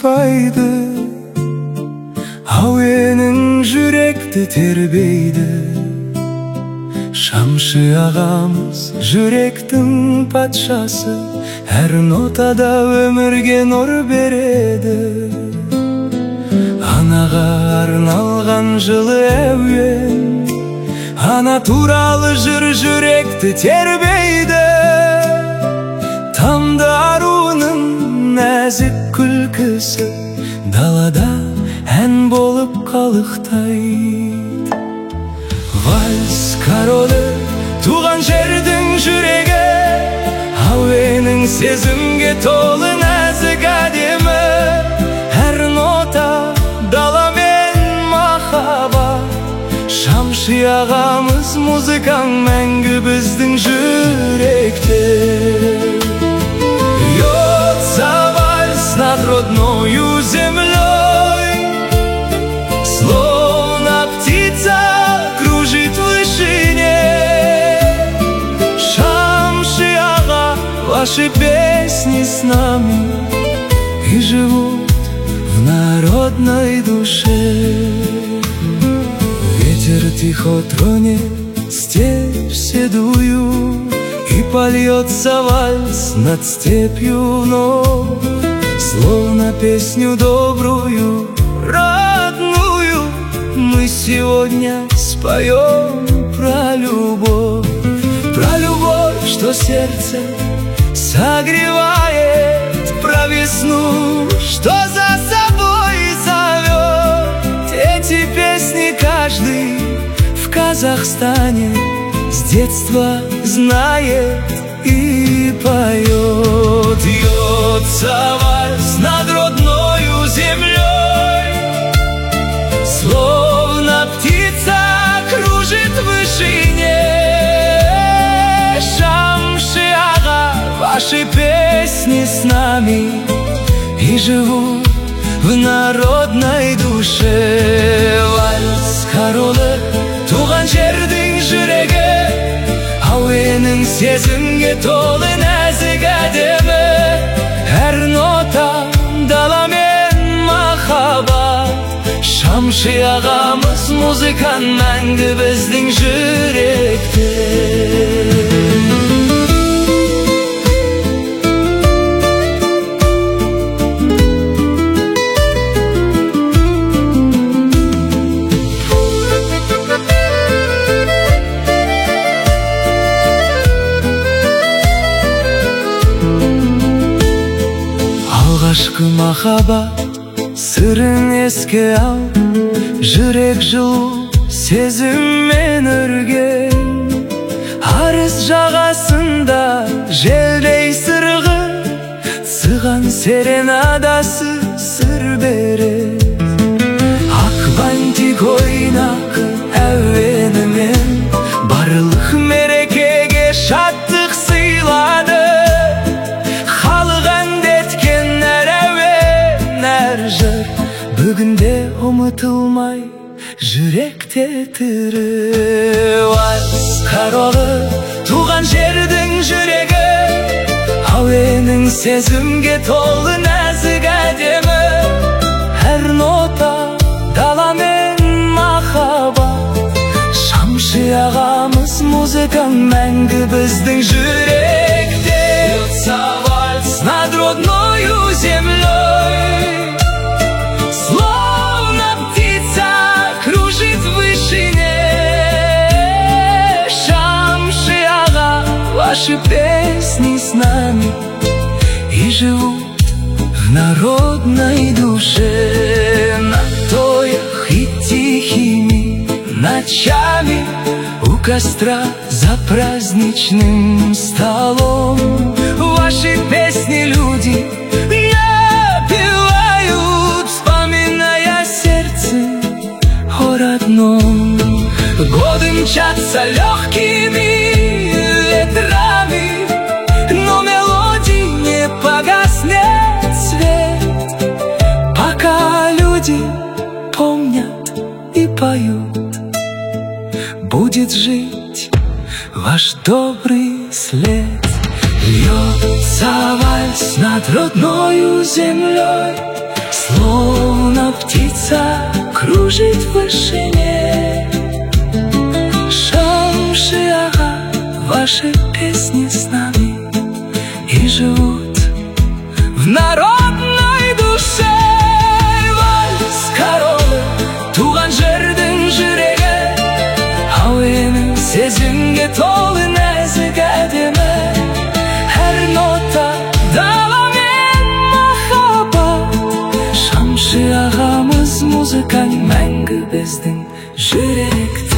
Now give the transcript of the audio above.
сыйпайды, әуенің жүректі тербейді. Шамшы ағамыз жүректің патшасы, әр нотада өмірге нұр береді. Анаға арналған жылы әуен, ана туралы жыр жүректі тербейді. Тамды аруының нәзік күлкісі далада ән болып қалықтайды. Вальс королі туған жердің жүрегі, әуенің сезімге толы нәзік әдемі. Әр нота дала мен махаббат, Шамшы ағамыз музыкаң мәңгі біздің жүректе. Льется вальс над родною землей, словно птица кружит в вышине. Шамшы ага, ваши песни с нами и живут в народной душе. Ветер тихо тронет степь седую, и польется вальс над степью вновь, словно песню добрую, родную. Мы сегодня споем про любовь, что сердце согревает, про весну, что за собой зовет. Эти песни каждый в Казахстане с детства знает и поет. Льется вальс над родною землей, словно птица кружит в вышине. Шамшы ага, ваши песни с нами и живут в народной душе. Вальс королі туған жердің жүрегі, әуенің сезімге толы нәзік әдемі. Әр нота дала мен махаббат, Шамшы ағамыз музыкаң мәңгі біздің жүректе. Алғашқы махаббат сырын еске ал, жүрек жылу сезіммен өрген. Арыс жағасында желдей сырғы, сыған серенадасы сыр береді. Ақ бантик ойнақ әуенімен барлық мерекеге шаттық сыйлады. Халық әндеткен әр әуен, әр жыр бүгінде ұмытылмай жүректе тірі. Вальс королі туған жердің жүрегі, әуенің сезімге толы нәзік әдемі. Әр нота дала мен махаббат, Шамшы ағамыз музыкаң мәңгі біздің жүректе. Льется вальс над родною землей, словно птица кружит в вышине. Шамшы ага, ваши песни с нами и живут в народной душе. На тоях и тихими ночами у костра за праздничным столом ваши песни люди напевают, вспоминая сердце о родном. Годы мчатся легкими ветрами, но мелодии не погаснет свет, пока люди помнят и поют. Будет жить ваш добрый след. Льется вальс над родною землей, Словно птица кружит в вышине. Шамши ага, ваши песни с нами и живут в народной душе. Вальс королы туған жердің жүрегі, әуенің сезімге толы нәзік әдемі. Әр нота дала мен махаббат. Шамши ағамыз музыкаң мәңгі біздің жүректе.